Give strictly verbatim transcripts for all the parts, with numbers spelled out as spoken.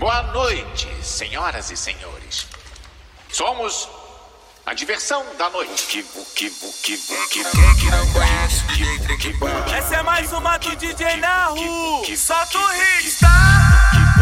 Boa noite, senhoras e senhores. Somos a diversão da noite. Quem que não conhece o D J Trequibala? Essa é mais uma do D J na rua. Solta o hit, tá?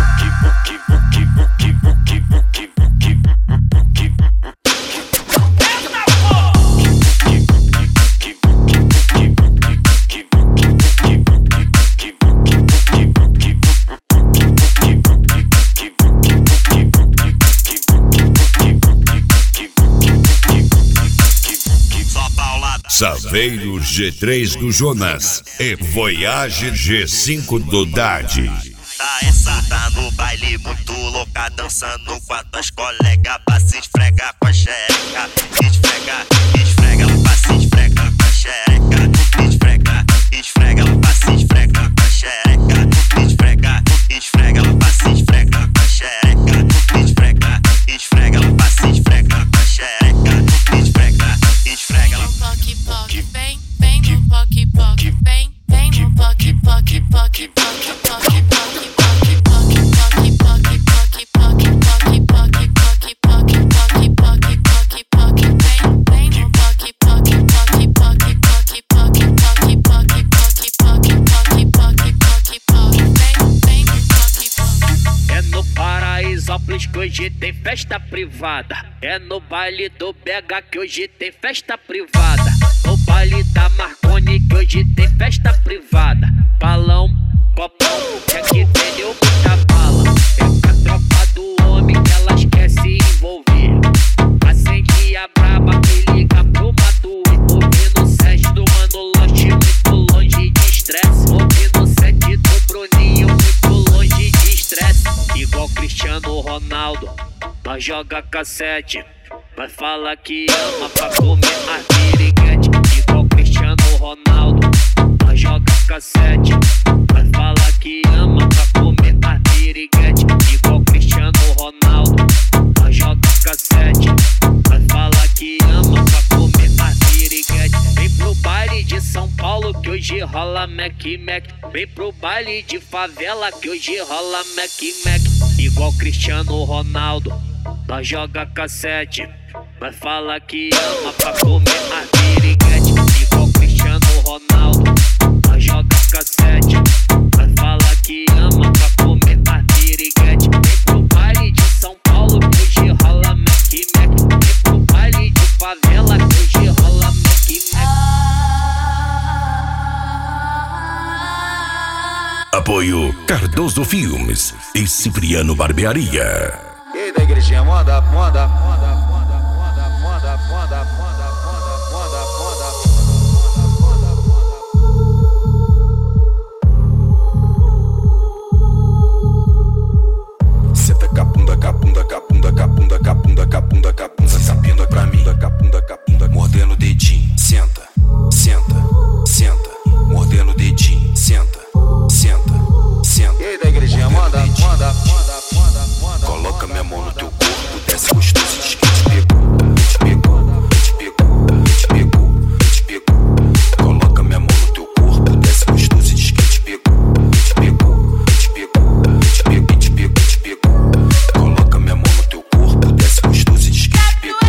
Saveiro G três do Jonas e Voyage G cinco do Dade. Tá essa, tá no baile muito louca, dançando com as tuas colegas, pra se esfregar com a xereca. Esfrega, esfrega, pra se esfregar com a xereca. Esfrega, esfrega, pra se esfregar com a xereca. Esfrega, esfrega, pra se esfregar com a xereca. Esfrega, esfrega, pra se esfregar com a xereca. Esfrega, esfrega. Poque, poque, vem, vem no poque, poque, vem, vem no poque, poque, poque, poque, poque, poque, poque, poque, poque, poque, poque, poque, poque, poque, poque, poque, poque, poque, poque, vem, vem no poque, poque, poque, poque, poque, poque, poque, poque, poque, poque, poque, poque, poque, vem, vem no poque, poque. É no Paraisópolis que hoje tem festa privada. É no baile do B H que hoje tem festa privada. No baile da Marconi que hoje tem festa privada. Balão, copão, é que tem muita bala. É com a tropa do homem que elas quer se envolver. Acende a braba que liga pro Matuí. Ouvindo Sérgio do Mano Loche, muito longe de estresse. Ouvindo Sete do Bruninho, muito longe de estresse. Igual Cristiano Ronaldo, nós joga cassete. Vai falar que ama pra comer a piriguete. Igual Cristiano Ronaldo, nós joga cassete. Vai falar que ama pra comer a piriguete. Igual Cristiano Ronaldo, nós joga cassete. Vai falar que ama pra comer a piriguete. Vem pro baile de São Paulo que hoje rola Mac Mac. Vem pro baile de favela que hoje rola Mac Mac. Igual Cristiano Ronaldo, nós joga cassete. Vai falar que ama pra comer a piriguete. Igual Cristiano Ronaldo, nós joga cassete. Vai falar que ama pra comer a piriguete. Vem pro baile de São Paulo que hoje rola Mac Mac. Vem pro baile de favela que hoje rola Mac Mac. Apoio Cardoso Filmes e Cipriano Barbearia. E aí da igrejinha, moda, moda, moda, moda, moda, moda, moda, moda, moda, moda, moda. Senta capunda, capunda, capunda, capunda, capunda, capunda, capunda, capunda pra mim, capunda, capunda, mordendo o dedinho. Senta, senta, senta, mordendo o dedinho. Senta, senta, senta. E aí da igrejinha, moda, moda, moda, moda, moda. Coloca minha mão no teu corpo, desce gostoso, diz que te pegou, te pegou, te pegou, te pegou, te pegou. Coloca minha mão no teu corpo, desce gostoso, diz que te pegou, te pegou, te pegou, te pegou, te pegou, te pegou. Coloca minha mão no teu corpo, desce gostoso, diz que te pegou.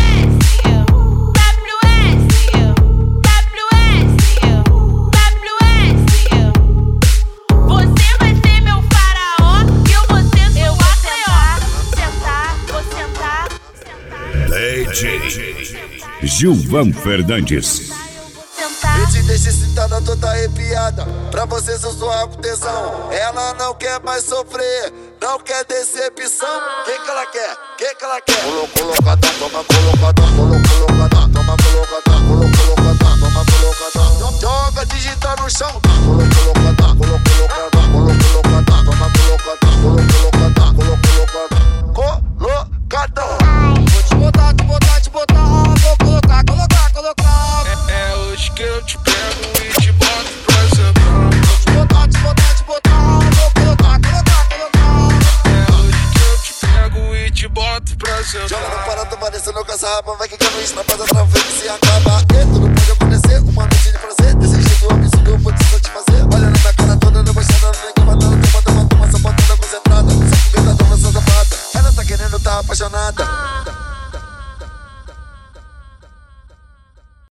D J Gilvan Fernandes. Eu te deixo excitada, toda arrepiada. Pra vocês eu sou a tesão. Ela não quer mais sofrer, não quer decepção. Quem que ela quer? Quem que ela quer? Colo, colocada, toma colocada, colo, colocada, toma colocada, colo, colocada, toma colocada. Joga digital no chão. Colo, colocada, colo, colocada, colo, colocada, toma colocada, colo, colocada, colo, colocada. Colocada. Vou te botar, te botar, te botar. Vou colocar, colocar, colocar. É, é hoje que eu te pego e te boto pra sentar. Vou te botar, te botar, te botar. Vou colocar, colocar, colocar. É hoje que eu te pego e te boto pra sentar. Joga no parado, vai descendo com essa rapa. Vai quicando isso na paz, através que se acaba. E tudo pode acontecer, uma noite de prazer. Desse jeito absurdo eu vou te satisfazer. Olha na minha cara toda, debochada, ninguém matando. Toma, toma, toma, só botando concentrada. Só foguetadão nessa safada. tá apaixonada.